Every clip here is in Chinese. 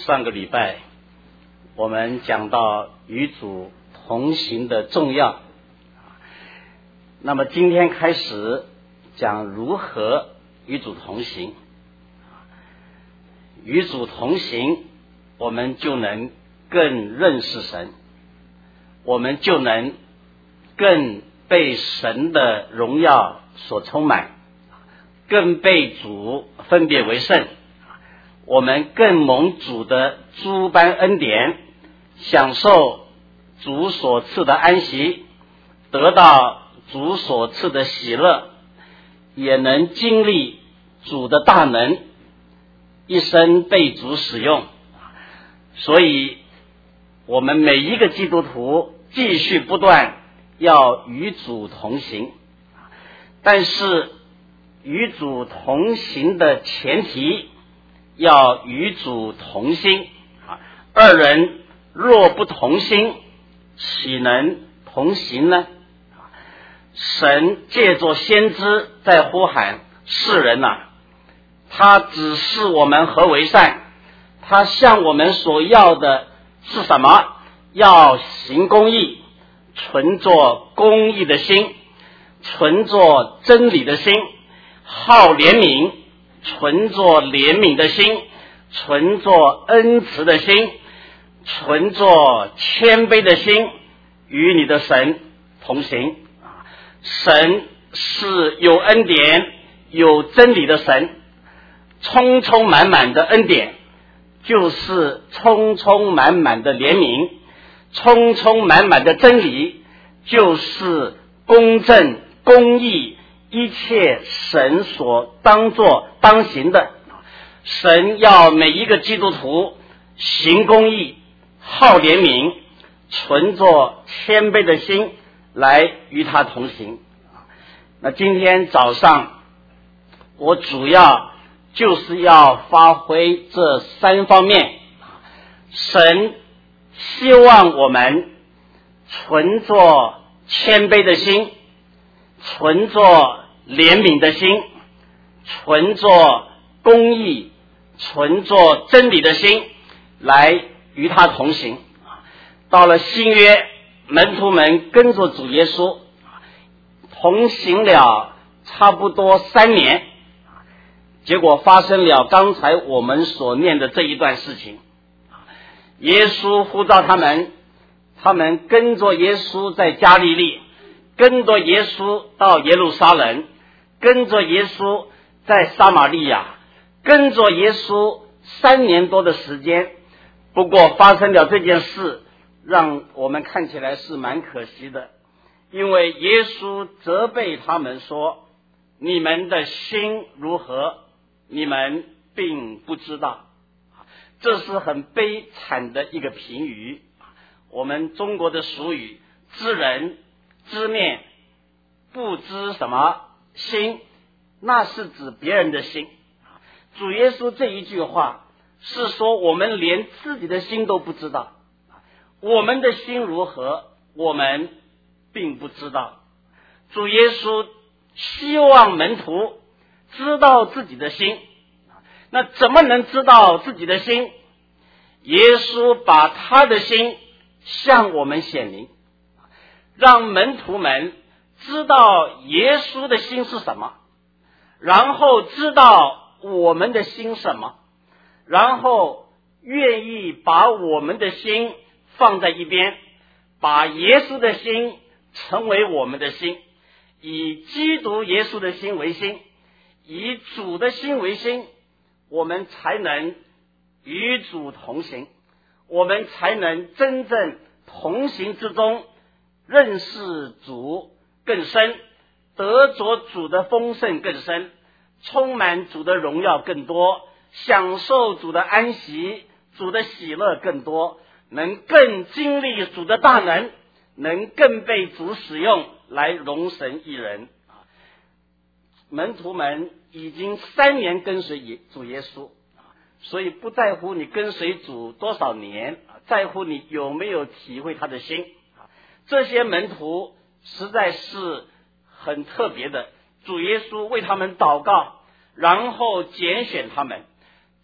上个礼拜我们讲到与主同行的重要，那么今天开始讲如何与主同行。与主同行，我们就能更认识神，我们就能更被神的荣耀所充满，更被主分别为圣，我们更蒙主的诸般恩典，享受主所赐的安息，得到主所赐的喜乐，也能经历主的大能，一生被主使用。所以我们每一个基督徒继续不断要与主同行，但是与主同行的前提要与主同心，二人若不同心，岂能同行呢？神借着先知在呼喊世人他指示我们何为善，他向我们所要的是什么？要行公义，存着公义的心，存着真理的心，好怜悯，存着怜悯的心，存着恩慈的心，存着谦卑的心，与你的神同行。神是有恩典有真理的神，充充满满的恩典就是充充满满的怜悯，充充满满的真理就是公正公义，一切神所当作当行的。神要每一个基督徒行公义，好怜悯，存着谦卑的心来与他同行。那今天早上我主要就是要发挥这三方面。神希望我们存着谦卑的心，存着怜悯的心，存着公义，存着真理的心来与他同行。到了新约，门徒们跟着主耶稣同行了差不多3年，结果发生了刚才我们所念的这一段事情。耶稣呼召他们跟着耶稣在加利利，跟着耶稣到耶路撒冷，跟着耶稣在撒玛利亚，跟着耶稣3年多的时间。不过发生了这件事，让我们看起来是蛮可惜的，因为耶稣责备他们说，你们的心如何，你们并不知道。这是很悲惨的一个评语。我们中国的俗语，知人知面不知什么心，那是指别人的心。主耶稣这一句话是说，我们连自己的心都不知道，我们的心如何，我们并不知道。主耶稣希望门徒知道自己的心。那怎么能知道自己的心？耶稣把他的心向我们显明，让门徒们知道耶稣的心是什么，然后知道我们的心什么，然后愿意把我们的心放在一边，把耶稣的心成为我们的心，以基督耶稣的心为心，以主的心为心，我们才能与主同行，我们才能真正同行之中认识主更深，得着主的丰盛更深，充满主的荣耀更多，享受主的安息，主的喜乐更多，能更经历主的大能，能更被主使用来荣神益人。门徒们已经3年跟随主耶稣，所以不在乎你跟随主多少年，在乎你有没有体会他的心。这些门徒实在是很特别的，主耶稣为他们祷告，然后拣选他们。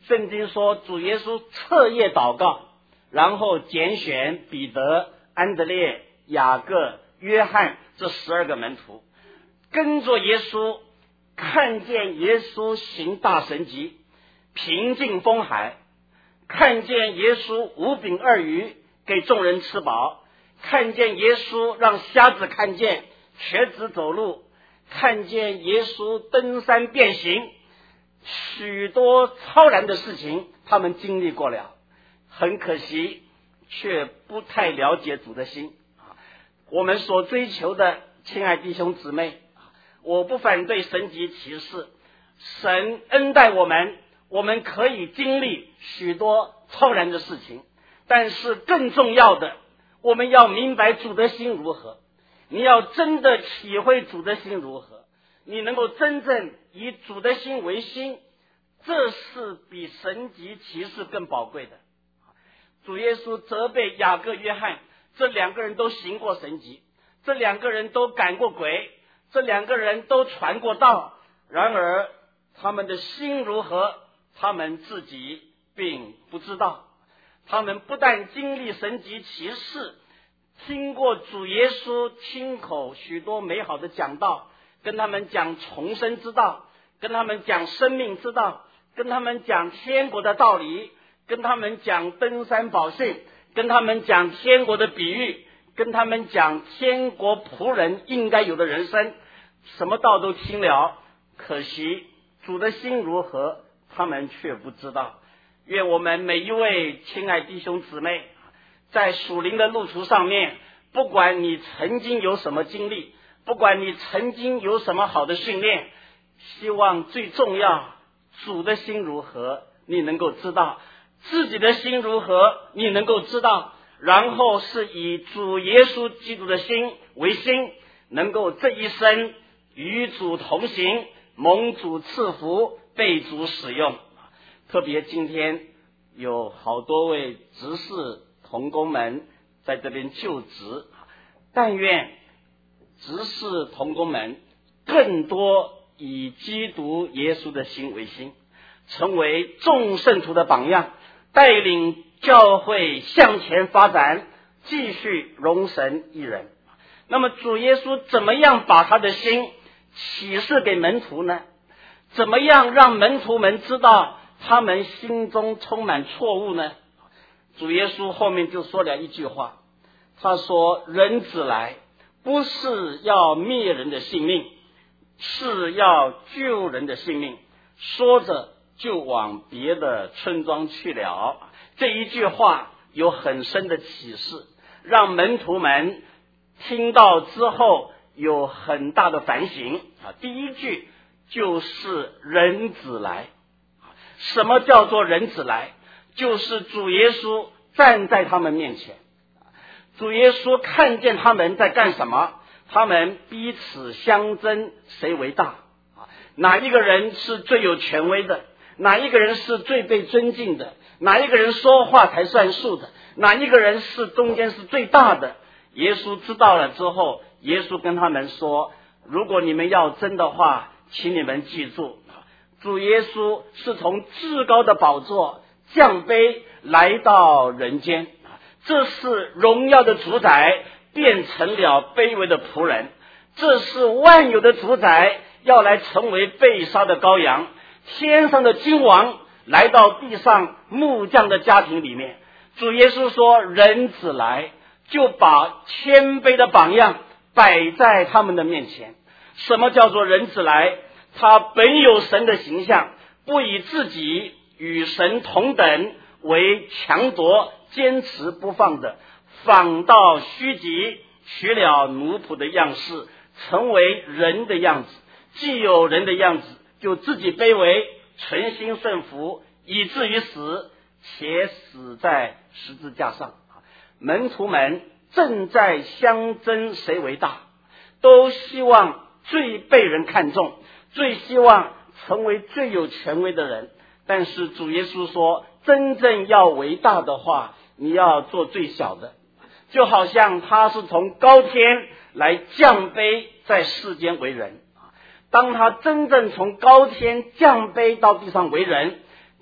圣经说主耶稣彻夜祷告，然后拣选彼得、安德烈、雅各、约翰这12个门徒，跟着耶稣，看见耶稣行大神迹，平静风海，看见耶稣5饼2鱼给众人吃饱，看见耶稣让瞎子看见，瘸子走路，看见耶稣登山变形，许多超然的事情他们经历过了，很可惜却不太了解主的心。我们所追求的，亲爱弟兄姊妹，我不反对神迹奇事，神恩待我们，我们可以经历许多超然的事情，但是更重要的，我们要明白主的心如何。你要真的体会主的心如何，你能够真正以主的心为心，这是比神迹奇事更宝贵的。主耶稣责备雅各、约翰，这2个人都行过神迹，这2个人都赶过鬼，这2个人都传过道，然而他们的心如何，他们自己并不知道。他们不但经历神迹奇事，听过主耶稣亲口许多美好的讲道，跟他们讲重生之道，跟他们讲生命之道，跟他们讲天国的道理，跟他们讲登山宝训，跟他们讲天国的比喻，跟他们讲天国仆人应该有的人生，什么道都听了，可惜主的心如何，他们却不知道。愿我们每一位亲爱弟兄姊妹，在属灵的路途上面，不管你曾经有什么经历，不管你曾经有什么好的训练，希望最重要，主的心如何你能够知道，自己的心如何你能够知道，然后是以主耶稣基督的心为心，能够这一生与主同行，蒙主赐福，被主使用。特别今天有好多位执事同工们在这边就职，但愿执事同工们更多以基督耶稣的心为心，成为众圣徒的榜样，带领教会向前发展，继续荣神一人。那么主耶稣怎么样把他的心启示给门徒呢？怎么样让门徒们知道他们心中充满错误呢？主耶稣后面就说了一句话，他说人子来不是要灭人的性命，是要救人的性命，说着就往别的村庄去了。这一句话有很深的启示，让门徒们听到之后有很大的反省。第一句就是人子来。什么叫做人子来？就是主耶稣站在他们面前，主耶稣看见他们在干什么，他们彼此相争，谁为大，哪一个人是最有权威的，哪一个人是最被尊敬的，哪一个人说话才算数的，哪一个人是中间是最大的。耶稣知道了之后，耶稣跟他们说，如果你们要争的话，请你们记住，主耶稣是从至高的宝座降卑来到人间，这是荣耀的主宰变成了卑微的仆人，这是万有的主宰要来成为被杀的羔羊，天上的君王来到地上木匠的家庭里面。主耶稣说人子来，就把谦卑的榜样摆在他们的面前。什么叫做人子来？他本有神的形象，不以自己与神同等为强夺，坚持不放的，反倒虚己，取了奴仆的样式，成为人的样子。既有人的样子，就自己卑微，存心顺服，以至于死，且死在十字架上。门徒们正在相争谁为大，都希望最被人看重，最希望成为最有权威的人。但是主耶稣说，真正要为大的话，你要做最小的。就好像他是从高天来降卑在世间为人，当他真正从高天降卑到地上为人，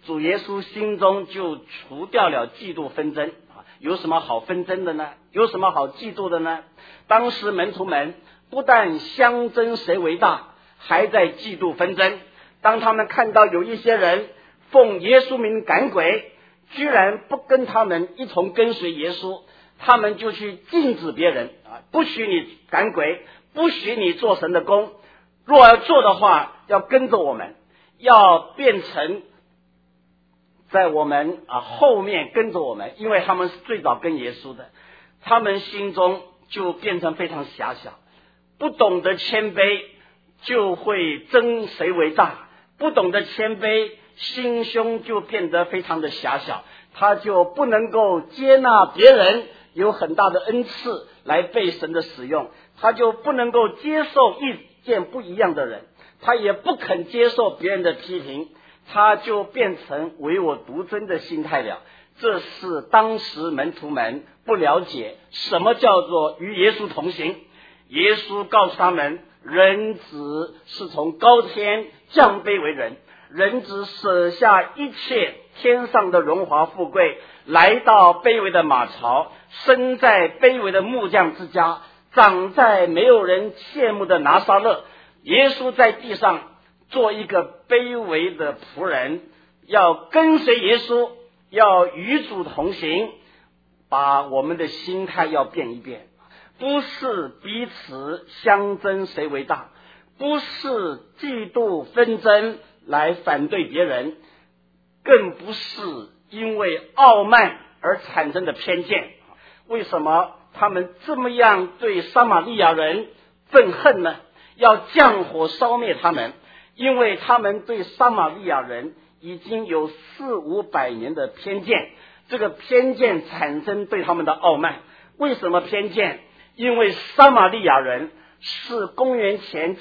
主耶稣心中就除掉了嫉妒纷争。有什么好纷争的呢？有什么好嫉妒的呢？当时门徒们不但相争谁为大，还在嫉妒纷争。当他们看到有一些人奉耶稣名赶鬼，居然不跟他们一同跟随耶稣，他们就去禁止别人，不许你赶鬼，不许你做神的工，若要做的话要跟着我们，要变成在我们后面跟着我们，因为他们是最早跟耶稣的。他们心中就变成非常狭小，不懂得谦卑就会争谁为大，不懂得谦卑心胸就变得非常的狭小，他就不能够接纳别人有很大的恩赐来被神的使用，他就不能够接受意见不一样的人，他也不肯接受别人的批评，他就变成唯我独尊的心态了。这是当时门徒们不了解什么叫做与耶稣同行。耶稣告诉他们，人子是从高天降卑为人，人子舍下一切天上的荣华富贵，来到卑微的马槽，生在卑微的木匠之家，长在没有人羡慕的拿撒勒。耶稣在地上做一个卑微的仆人，要跟随耶稣，要与主同行，把我们的心态要变一变，不是彼此相争谁为大，不是嫉妒纷争来反对别人，更不是因为傲慢而产生的偏见。为什么他们这么样对撒玛利亚人愤恨呢？要降火烧灭他们，因为他们对撒玛利亚人已经有400-500年的偏见，这个偏见产生对他们的傲慢。为什么偏见？因为撒玛利亚人是公元前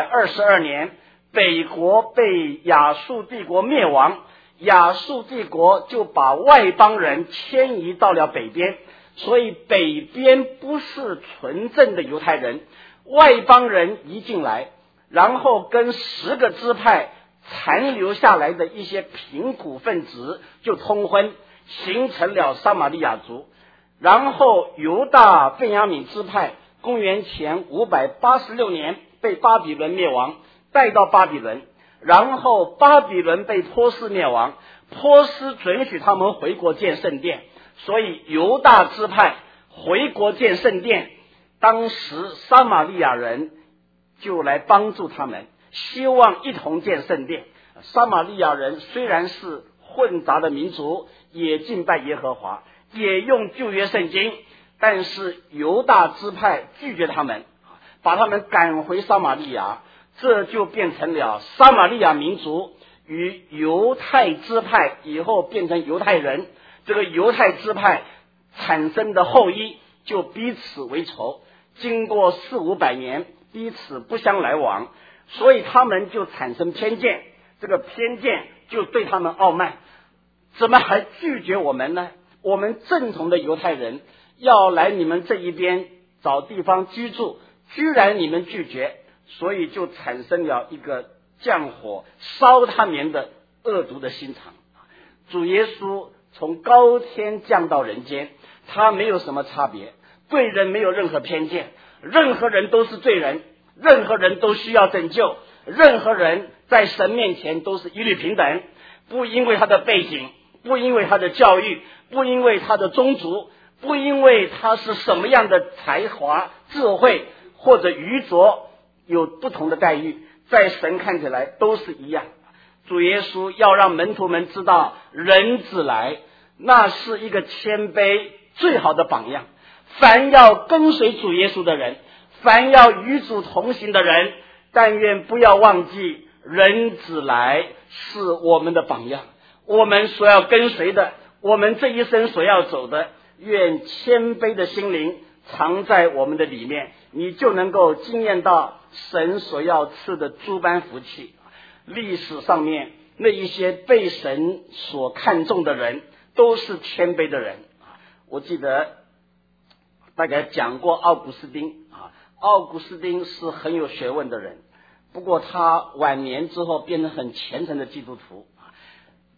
722年北国被亚述帝国灭亡，亚述帝国就把外邦人迁移到了北边，所以北边不是纯正的犹太人，外邦人移进来，然后跟10个支派残留下来的一些贫苦分子就通婚，形成了撒玛利亚族。然后犹大便雅悯支派公元前586年被巴比伦灭亡，带到巴比伦，然后巴比伦被波斯灭亡，波斯准许他们回国建圣殿，所以犹大支派回国建圣殿，当时撒玛利亚人就来帮助他们，希望一同建圣殿。撒玛利亚人虽然是混杂的民族，也敬拜耶和华，也用旧约圣经，但是犹大支派拒绝他们，把他们赶回撒玛利亚，这就变成了撒玛利亚民族与犹太支派以后变成犹太人，这个犹太支派产生的后裔就彼此为仇，经过400-500年彼此不相来往，所以他们就产生偏见，这个偏见就对他们傲慢，怎么还拒绝我们呢？我们正统的犹太人要来你们这一边找地方居住，居然你们拒绝，所以就产生了一个降火烧他们的恶毒的心肠。主耶稣从高天降到人间，他没有什么差别，对人没有任何偏见，任何人都是罪人，任何人都需要拯救，任何人在神面前都是一律平等，不因为他的背景，不因为他的教育，不因为他的宗族，不因为他是什么样的才华智慧或者愚拙，有不同的待遇，在神看起来都是一样。主耶稣要让门徒们知道，人子来那是一个谦卑最好的榜样，凡要跟随主耶稣的人，凡要与主同行的人，但愿不要忘记人子来是我们的榜样，我们所要跟随的，我们这一生所要走的，愿谦卑的心灵藏在我们的里面，你就能够经验到神所要赐的诸般福气。历史上面那一些被神所看重的人都是谦卑的人。我记得大概讲过奥古斯丁，奥古斯丁是很有学问的人，不过他晚年之后变成很虔诚的基督徒。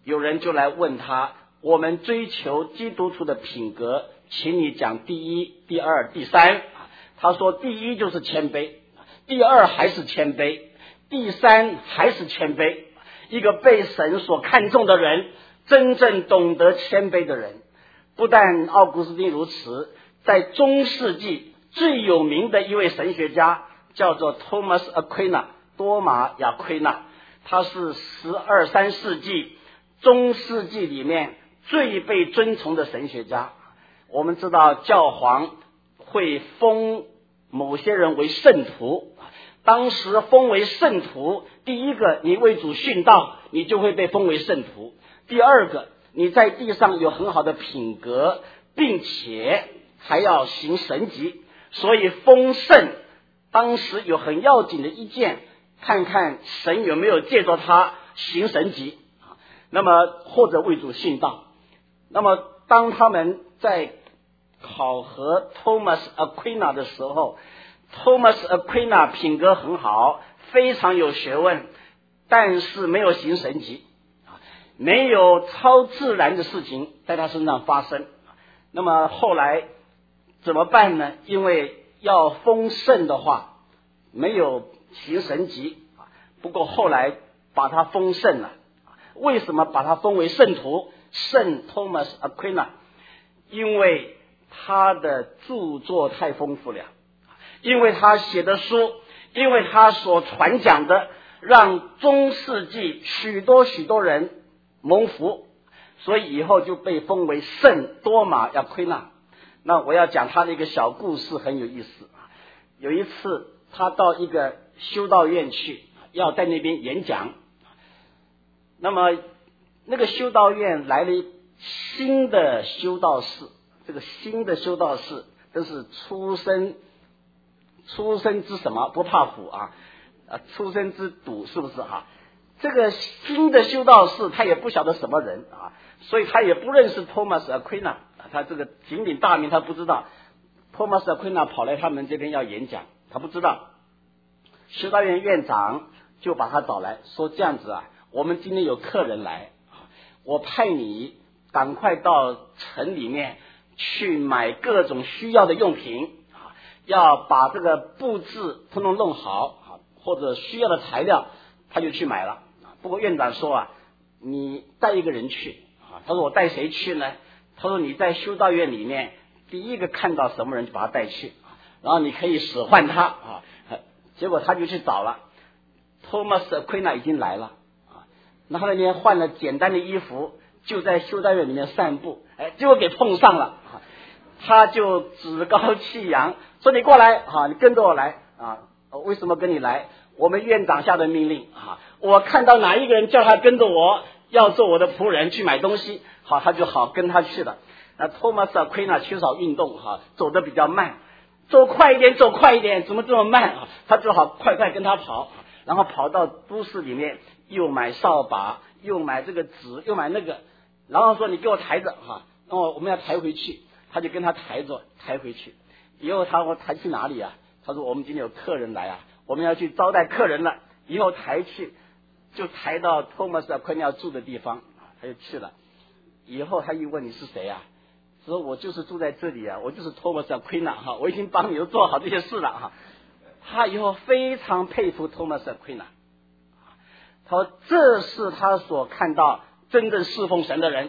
有人就来问他，我们追求基督徒的品格，请你讲第一、第二、第三。他说第一就是谦卑，第二还是谦卑，第三还是谦卑。一个被神所看重的人，真正懂得谦卑的人，不但奥古斯丁如此，在中世纪最有名的一位神学家叫做 Thomas Aquina 多马亚奎纳，他是12、13世纪中世纪里面最被尊崇的神学家。我们知道教皇会封某些人为圣徒，当时封为圣徒，第一个你为主殉道，你就会被封为圣徒；第二个你在地上有很好的品格，并且还要行神迹，所以封圣当时有很要紧的一件，看看神有没有借着他行神迹，那么或者为主殉道。那么当他们在考核 Thomas Aquina 的时候， Thomas Aquina 品格很好，非常有学问，但是没有行神迹，没有超自然的事情在他身上发生。那么后来怎么办呢？因为要封圣的话没有行神迹，不过后来把他封圣了。为什么把他封为圣徒？圣 Thomas Aquina， 因为他的著作太丰富了，因为他写的书，因为他所传讲的，让中世纪许多人蒙福，所以以后就被封为圣多马亚奎纳。那我要讲他的一个小故事，很有意思。有一次他到一个修道院去，要在那边演讲，那么那个修道院来了新的修道士，这个新的修道士都是出生之什么不怕虎啊，出生之犊，是不是哈？这个新的修道士他也不晓得什么人啊，所以他也不认识 Thomas Aquina， 他这个鼎鼎大名他不知道。Thomas Aquina 跑来他们这边要演讲，他不知道。修道院院长就把他找来说，这样子啊，我们今天有客人来，我派你赶快到城里面去买各种需要的用品，要把这个布置通通弄好，或者需要的材料他就去买了。不过院长说你带一个人去，他说我带谁去呢？他说你在修道院里面第一个看到什么人就把他带去，然后你可以使唤他。结果他就去找了 Thomas Aquina 已经来了，那他那天换了简单的衣服，就在修道院里面散步，结果给碰上了，他就趾高气扬说，你过来，你跟着我来为什么跟你来？我们院长下的命令我看到哪一个人叫他跟着我，要做我的仆人去买东西，他就好跟他去了。那 Thomas Aquina 缺少运动走得比较慢，走快一点，怎么这么慢他只好快跟他跑，然后跑到都市里面，又买扫把，又买这个纸，又买那个，然后说你给我抬着我们要抬回去，他就跟他抬回去。以后我抬去哪里啊？他说我们今天有客人来我们要去招待客人了，以后抬去就抬到 Thomas Aquina 住的地方，他就去了。以后他一问你是谁说我就是住在这里我就是 Thomas Aquina 我已经帮你都做好这些事了他以后非常佩服 Thomas Aquina， 他说这是他所看到真正侍奉神的人。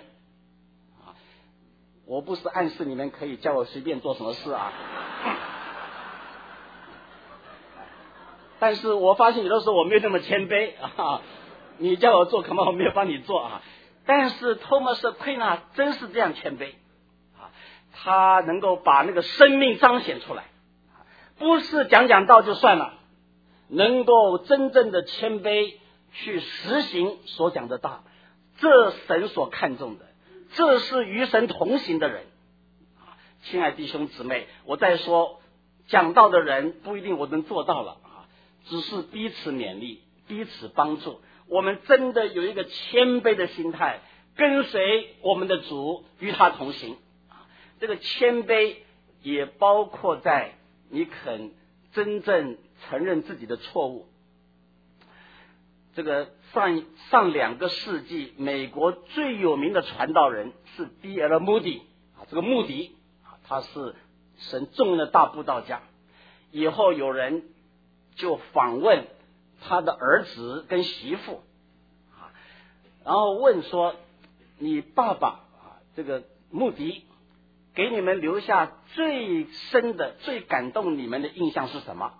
我不是暗示你们可以叫我随便做什么事但是我发现有的时候我没有那么谦卑你叫我做恐怕我没有帮你做但是 Thomas Aquina 真是这样谦卑他能够把那个生命彰显出来，不是讲道就算了，能够真正的谦卑去实行所讲的道，这神所看重的，这是与神同行的人。亲爱弟兄姊妹，我再说讲道的人不一定我能做到了只是彼此勉励，彼此帮助，我们真的有一个谦卑的心态，跟随我们的主，与他同行。这个谦卑也包括在你肯真正承认自己的错误。 这个上2个世纪，美国最有名的传道人是 D.L. Moody 啊，这个穆迪啊，他是神重用的大布道家。以后有人就访问他的儿子跟媳妇啊，然后问说：“你爸爸啊，这个穆迪给你们留下最深的、最感动你们的印象是什么？”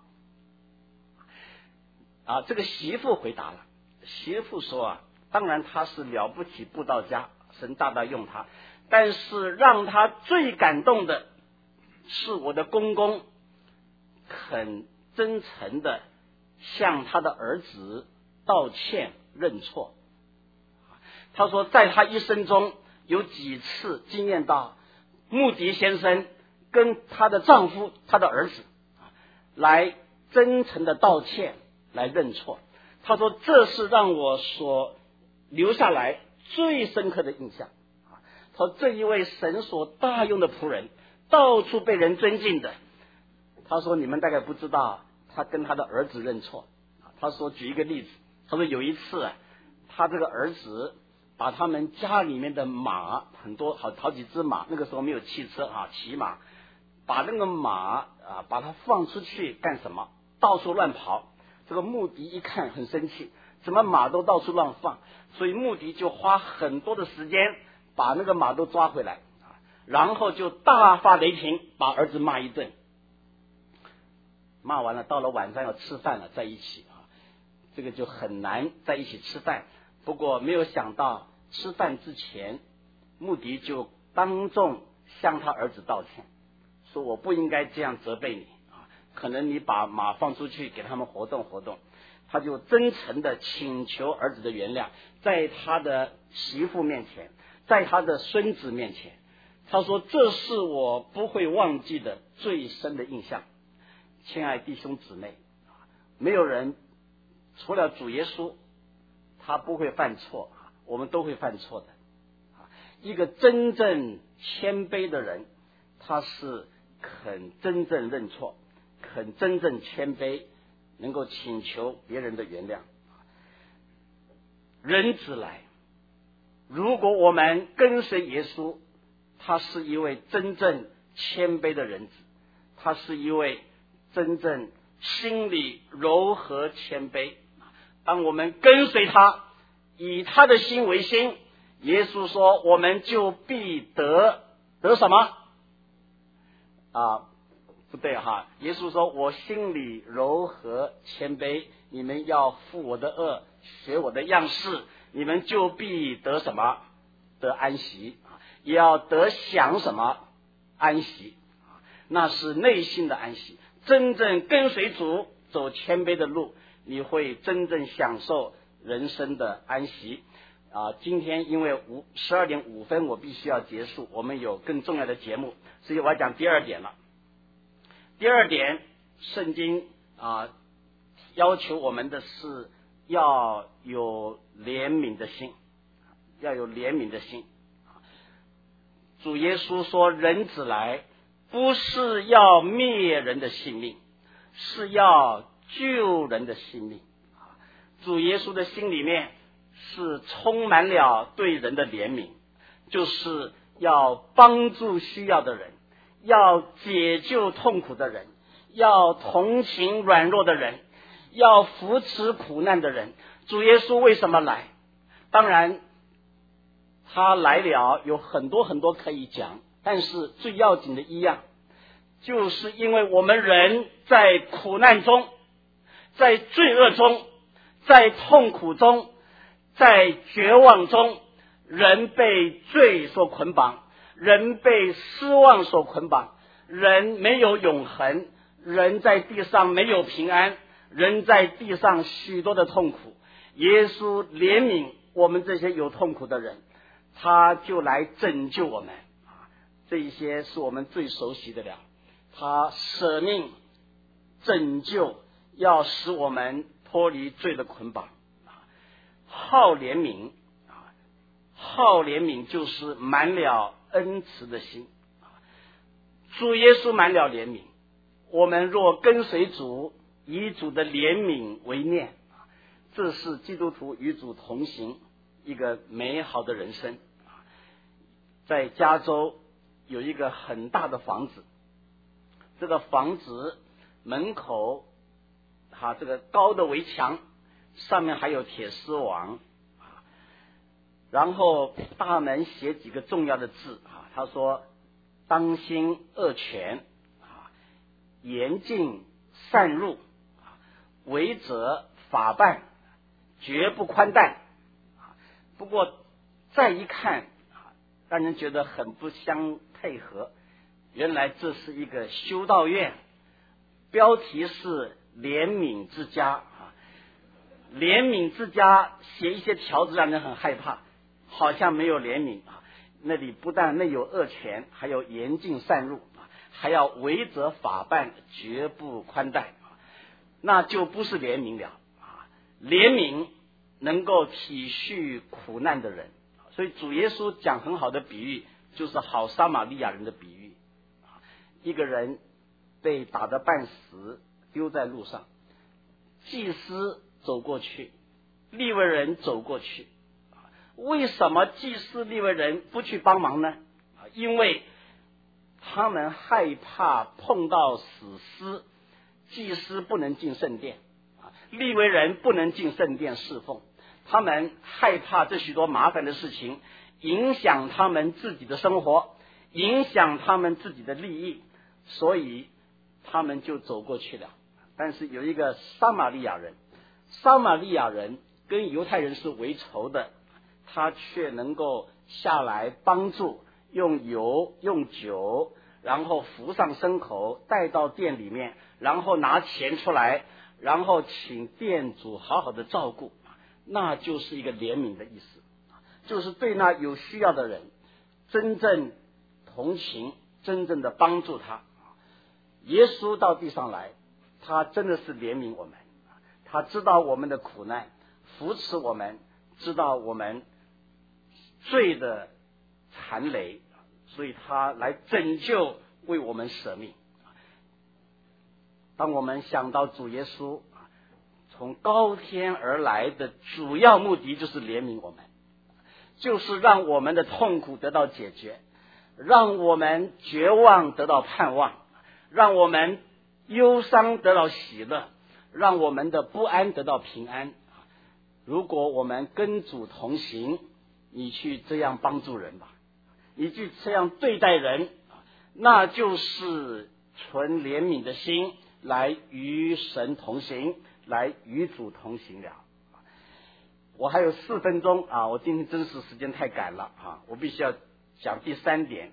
啊，这个媳妇回答了。媳妇说啊，当然他是了不起布道家，神大大用他，但是让他最感动的是我的公公很真诚的向他的儿子道歉认错。他说在他一生中有几次经验到穆迪先生跟他的丈夫、他的儿子来真诚的道歉，来认错。他说这是让我所留下来最深刻的印象。他说这一位神所大用的仆人，到处被人尊敬的。他说你们大概不知道，他跟他的儿子认错。他说举一个例子，他说有一次他这个儿子把他们家里面的马，很多好几只马，那个时候没有汽车啊，骑马，把那个马把它放出去干什么？到处乱跑。这个穆迪一看很生气，怎么马都到处乱放？所以穆迪就花很多的时间把那个马都抓回来，然后就大发雷霆，把儿子骂一顿。骂完了，到了晚上要吃饭了，在一起这个就很难在一起吃饭。不过没有想到吃饭之前，穆迪就当众向他儿子道歉，说我不应该这样责备你可能你把马放出去给他们活动活动。他就真诚的请求儿子的原谅，在他的媳妇面前，在他的孙子面前。他说这是我不会忘记的最深的印象。亲爱弟兄姊妹，没有人除了主耶稣他不会犯错，我们都会犯错的。一个真正谦卑的人，他是肯真正认错，肯真正谦卑，能够请求别人的原谅。人子来，如果我们跟随耶稣，他是一位真正谦卑的人子，他是一位真正心里柔和谦卑。当我们跟随他，以他的心为心，耶稣说我们就必得什么不对耶稣说我心里柔和谦卑，你们要负我的恶，学我的样式，你们就必得什么？得安息。也要得享什么？安息。那是内心的安息。真正跟随主，走谦卑的路，你会真正享受人生的安息。今天因为12点5分我必须要结束，我们有更重要的节目，所以我要讲第2点了。第2点，圣经要求我们的是要有怜悯的心，要有怜悯的心。主耶稣说人子来不是要灭人的性命，是要救人的性命。主耶稣的心里面是充满了对人的怜悯，就是要帮助需要的人，要解救痛苦的人，要同情软弱的人，要扶持苦难的人。主耶稣为什么来？当然他来了有很多很多可以讲，但是最要紧的一样，就是因为我们人在苦难中，在罪恶中，在痛苦中，在绝望中，人被罪所捆绑，人被失望所捆绑，人没有永恒，人在地上没有平安，人在地上许多的痛苦。耶稣怜悯我们这些有痛苦的人，他就来拯救我们。这一些是我们最熟悉的了。他舍命拯救，要使我们脱离罪的捆绑。好怜悯，好怜悯就是满了恩慈的心。主耶稣满了怜悯，我们若跟随主，以主的怜悯为念， 这是基督徒与主同行一个美好的人生。在加州有一个很大的房子，这个房子门口这个高的围墙，上面还有铁丝网，然后大门写几个重要的字他说当心恶犬，严禁擅入，违者法办，绝不宽待。不过再一看，让人觉得很不相配合，原来这是一个修道院，标题是怜悯之家。怜悯之家写一些条子让人很害怕，好像没有怜悯那里不但内有恶犬，还有严禁擅入，还要违者法办，绝不宽待，那就不是怜悯了。怜悯能够体恤苦难的人，所以主耶稣讲很好的比喻，就是好撒玛利亚人的比喻。一个人被打得半死，丢在路上，祭司走过去，利未人走过去。为什么祭司利未人不去帮忙呢？因为他们害怕碰到死尸，祭司不能进圣殿，利未人不能进圣殿侍奉，他们害怕这许多麻烦的事情影响他们自己的生活，影响他们自己的利益，所以他们就走过去了。但是有一个撒玛利亚人，撒玛利亚人跟犹太人是为仇的，他却能够下来帮助，用油用酒，然后扶上牲口带到店里面，然后拿钱出来，然后请店主好好的照顾，那就是一个怜悯的意思，就是对那有需要的人真正同情，真正的帮助他。耶稣到地上来，他真的是怜悯我们，他知道我们的苦难，扶持我们，知道我们罪的残累，所以他来拯救，为我们舍命。当我们想到主耶稣从高天而来的主要目的就是怜悯我们，就是让我们的痛苦得到解决，让我们绝望得到盼望，让我们忧伤得到喜乐，让我们的不安得到平安。如果我们跟主同行，你去这样帮助人吧，你去这样对待人，那就是存怜悯的心来与神同行，来与主同行了。我还有4分钟我今天真是时间太赶了我必须要讲第3点。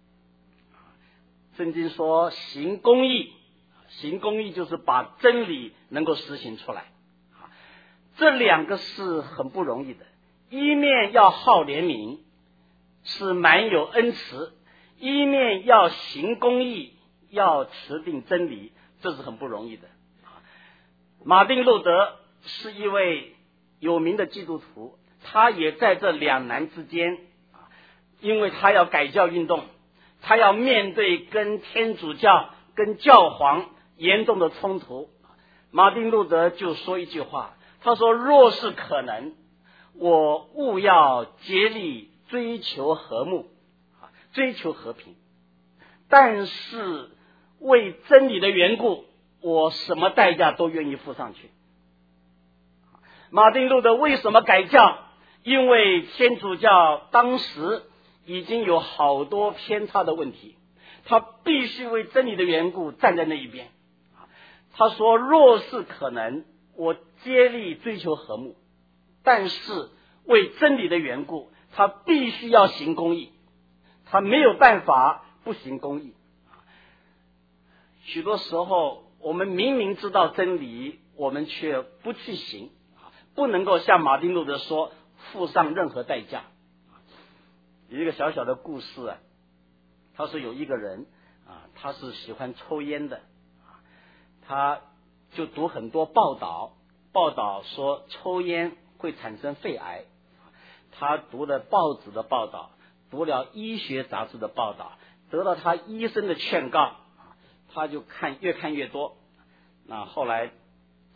圣经说行公义，行公义就是把真理能够实行出来，这2个是很不容易的。一面要好怜悯，是满有恩慈，一面要行公义，要持定真理，这是很不容易的。马丁路德是一位有名的基督徒，他也在这2难之间，因为他要改教运动，他要面对跟天主教跟教皇严重的冲突。马丁路德就说一句话，他说若是可能，我务要竭力追求和睦，追求和平，但是为真理的缘故，我什么代价都愿意付上去。马丁路德为什么改教？因为天主教当时已经有好多偏差的问题，他必须为真理的缘故站在那一边。他说若是可能，我竭力追求和睦，但是为真理的缘故，他必须要行公义，他没有办法不行公义。许多时候我们明明知道真理，我们却不去行，不能够像马丁路德说付上任何代价。有一个小小的故事他说有一个人他是喜欢抽烟的，他就读很多报道说抽烟会产生肺癌，他读了报纸的报道，读了医学杂志的报道，得到他医生的劝告，他就越看越多。那后来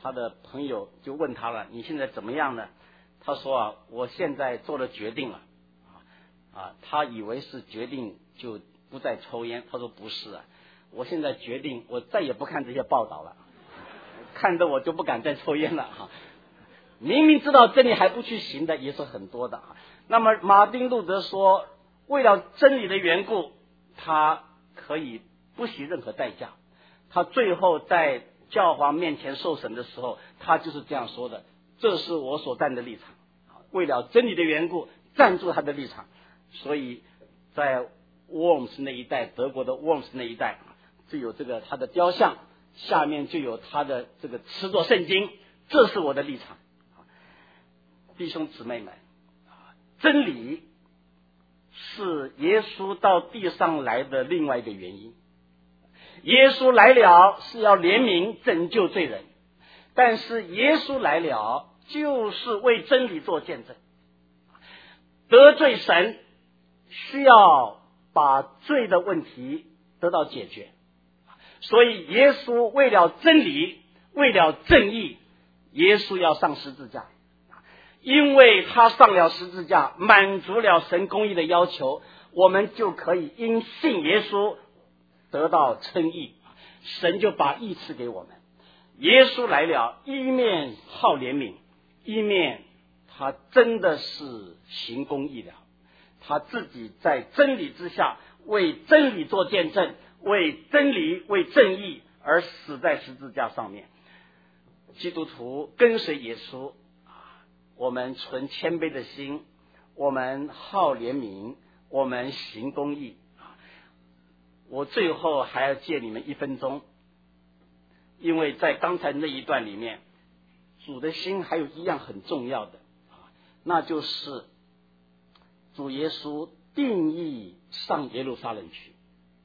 他的朋友就问他了，你现在怎么样呢？他说我现在做了决定了。他以为是决定就不再抽烟，他说不是我现在决定我再也不看这些报道了，看得我就不敢再抽烟了明明知道真理还不去行的也是很多的那么马丁路德说，为了真理的缘故，他可以不惜任何代价。他最后在教皇面前受审的时候，他就是这样说的，这是我所站的立场，为了真理的缘故站住他的立场。所以在 Worms 那一带，德国的 Worms 那一带就有这个他的雕像，下面就有他的这个持着圣经，这是我的立场。弟兄姊妹们，真理是耶稣到地上来的另外一个原因。耶稣来了是要怜悯拯救罪人，但是耶稣来了就是为真理做见证。得罪神需要把罪的问题得到解决，所以耶稣为了真理，为了正义，耶稣要上十字架。因为他上了十字架，满足了神公义的要求，我们就可以因信耶稣得到称义，神就把义赐给我们。耶稣来了，一面好怜悯，一面他真的是行公义了，他自己在真理之下为真理做见证，为真理为正义而死在十字架上面。基督徒跟随耶稣，我们存谦卑的心，我们好怜悯，我们行公义。我最后还要借你们1分钟，因为在刚才那一段里面，主的心还有一样很重要的，那就是主耶稣定义上耶路撒冷去。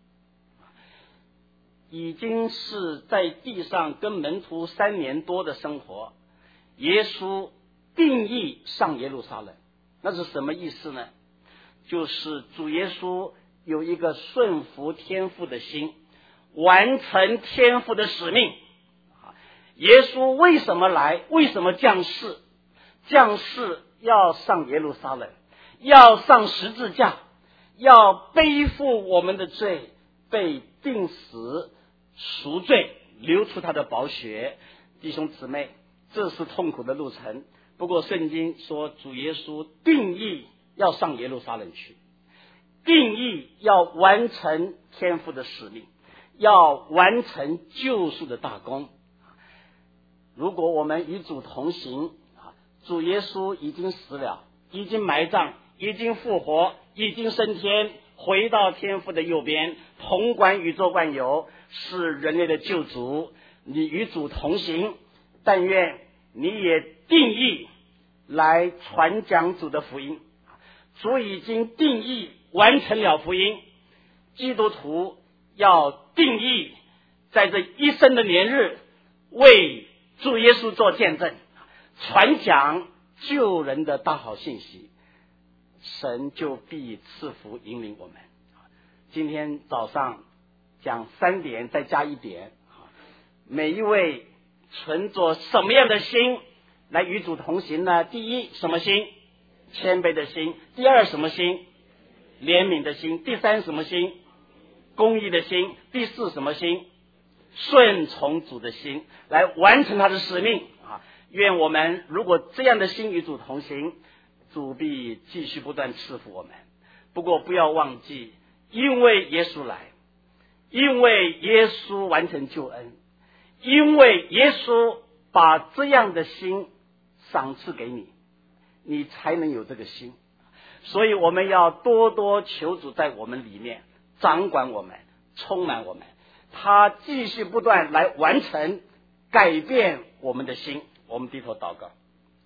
已经是在地上跟门徒3年多的生活，耶稣定义上耶路撒冷，那是什么意思呢？就是主耶稣有一个顺服天父的心，完成天父的使命。耶稣为什么来？为什么降世？降世要上耶路撒冷，要上十字架，要背负我们的罪，被钉死赎罪，流出他的宝血。弟兄姊妹，这是痛苦的路程。不过圣经说主耶稣定义要上耶路撒冷去，定义要完成天父的使命，要完成救赎的大功。如果我们与主同行，主耶稣已经死了，已经埋葬，已经复活，已经升天，回到天父的右边，统管宇宙万有，是人类的救主。你与主同行，但愿你也定义来传讲主的福音。主已经定义完成了福音，基督徒要定义在这一生的年日为主耶稣做见证，传讲救人的大好信息，神就必赐福引领我们。今天早上讲3点，再加1点，每一位存着什么样的心来与主同行呢？第一，什么心？谦卑的心。第二，什么心？怜悯的心。第三，什么心？公义的心。第四，什么心？顺从主的心，来完成他的使命。愿我们如果这样的心与主同行，主必继续不断赐福我们。不过不要忘记，因为耶稣来，因为耶稣完成救恩，因为耶稣把这样的心赏赐给你，你才能有这个心。所以我们要多多求主在我们里面掌管我们，充满我们，他继续不断来完成改变我们的心。我们低头祷告。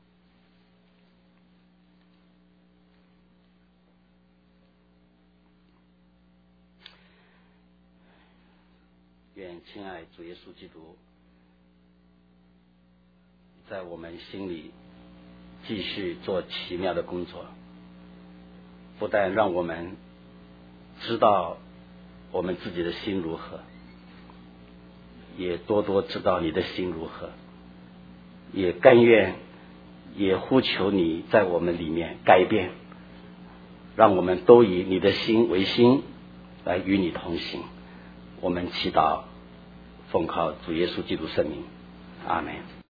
愿亲爱主耶稣基督在我们心里继续做奇妙的工作，不但让我们知道我们自己的心如何，也多多知道你的心如何。 也甘愿，也呼求你在我们里面改变，让我们都以你的心为心，来与你同行。我们祈祷，奉靠主耶稣基督圣名，阿们。